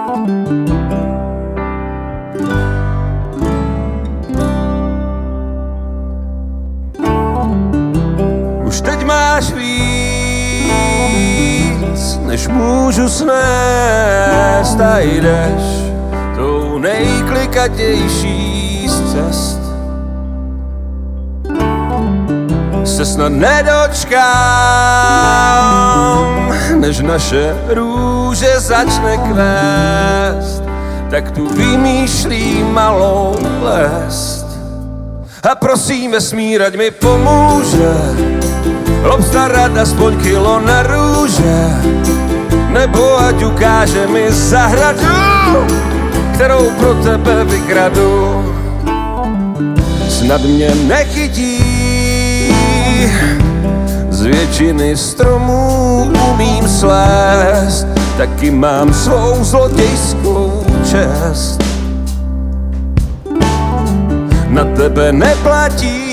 Už teď máš víc, než můžu snést, a jdeš tou nejklikatější z cest. Se snad nedočkám, než naše růže začne kvést, tak tu vymýšlím malou lest. A prosím vesmír, ať mi pomůže obstarat aspoň kilo na růže, nebo ať ukáže mi zahradu, kterou pro tebe vykradu. Snad mě nechytí, z většiny stromů umím slézt, taky mám svou zlodějskou čest. Na tebe neplatí,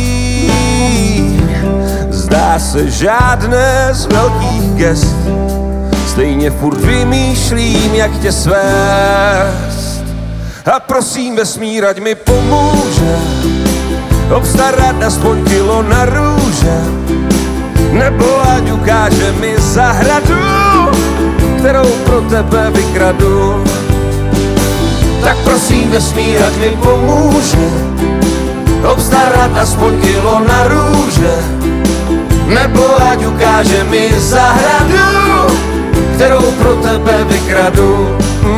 zdá se, žádné z velkých gest, stejně furt vymýšlím, jak tě svést. A prosím vesmír, ať mi pomůže obstarat aspoň kilo na růže, nebo ať ukáže mi zahradu, kterou pro tebe vykradu. Tak prosím vesmír, ať mi pomůže obstarat aspoň kilo na růže, nebo ať ukáže mi zahradu, kterou pro tebe vykradu.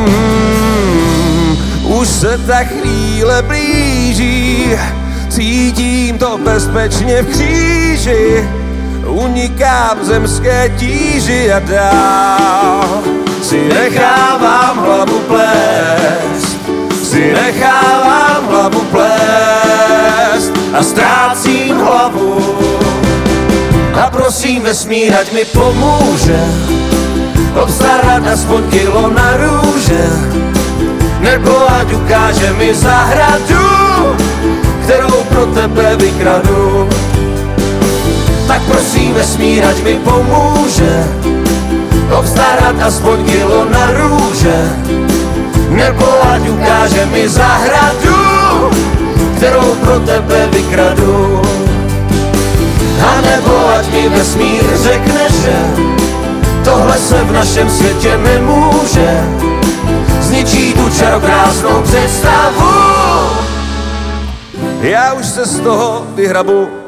Už se ta chvíle blíží, cítím to bezpečně v kříži, unikám zemské tíži a dál si nechávám hlavu plést, si nechávám hlavu plést a ztrácím hlavu. A prosím vesmír, ať mi pomůže obstarat aspoň kilo na růže, nebo ať ukáže mi zahradu, kterou pro tebe vykradu. Tak prosím vesmír, ať mi pomůže obstarat aspoň kilo na růže, nebo ať ukáže mi zahradu, kterou pro tebe vykradu. A nebo ať mi vesmír řekne, že tohle se v našem světě nemůže, zničí tu čarokrásnou představu. Já už se z toho vyhrabu,